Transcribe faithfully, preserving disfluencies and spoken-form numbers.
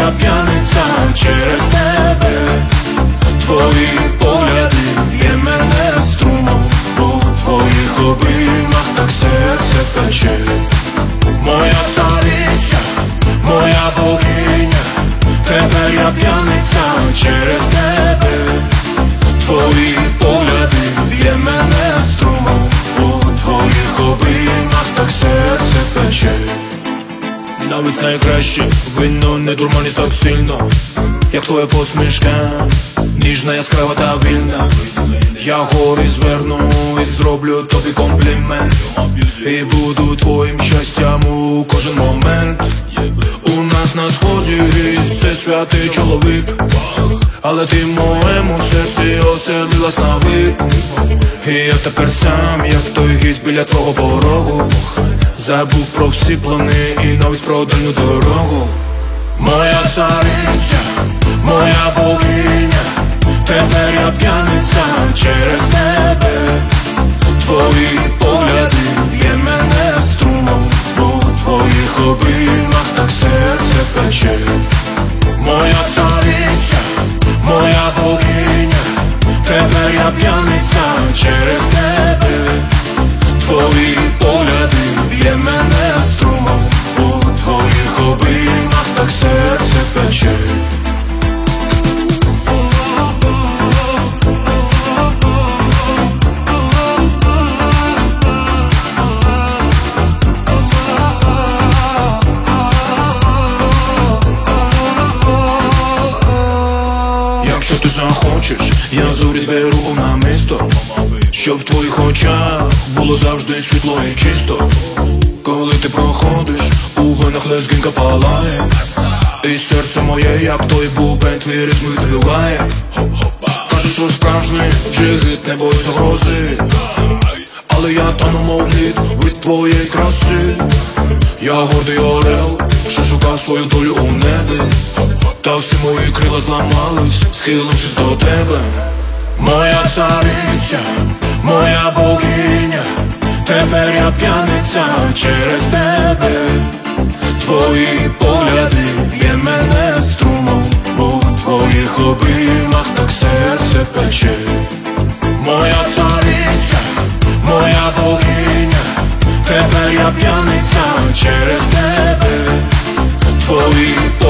я п'яниця через тебе. Твої погляди б'є мене струмом, у твоїх обіймах так серце пече. Моя цариця, моя богиня, тепер я п'яниця через тебе. Твої погляди б'є мене струмом, у твоїх обіймах так серце пече. Навіть найкраще вино не дурманить так сильно, як твоя посмішка, ніжна, яскрава та вільна. Я гори зверну і зроблю тобі комплімент, і буду твоїм щастям у кожен момент. У нас на сході гість, це святий чоловік, але ти в моєму серці оселилась навік. І я тепер сам, як той гість біля твого порогу, забув про всі плани і навіть про дальню дорогу. Моя цариця, моя богиня, тепер я п'яниця через тебе. Твої погляди б'є мене струмом, у твоїх обіймах так серце пече. Моя цариця, моя богиня, тепер я п'яниця через тебе. Твої погляди б'є мене струмом, у твоїх обіймах так серце пече. Якщо ти захочеш, я зорі зберу у намисто, щоб в твоїх очах було завжди світло і чисто. Коли ти проходиш, у венах лезгинка палає, і серце моє, як той бубен, твій ритм відбиває. Кажуть, що справжній джигит не боїться загрози, але я тану мов лід від твоєї краси. Я гордий орел, що шукав свою долю у небі, та всі мої крила зламались, схилившись до тебе. Моя цариця, моя богиня, тепер я п'яниця через тебе. Твої погляди б'є мене струмом, у твоїх обіймах так серце пече. Моя цариця, моя богиня, тепер я п'яниця через тебе. Твої